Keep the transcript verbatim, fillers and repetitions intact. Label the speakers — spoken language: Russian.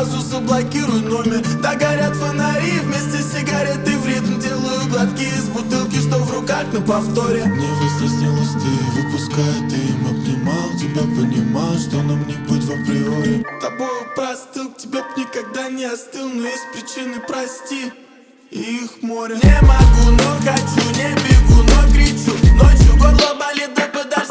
Speaker 1: сразу заблокируй номер. Догорят фонари, вместе с сигаретой в ритм делаю глотки из бутылки, что в руках на повторе.
Speaker 2: Мне весна снилась ты, выпуская дым. Обнимал тебя, понимал, что нам не быть в априори.
Speaker 1: Тобою простыл, к тебе б никогда не остыл. Но есть причины, прости, и их море. Не могу, но хочу, не бегу, но кричу. Ночью горло болит, да подожди.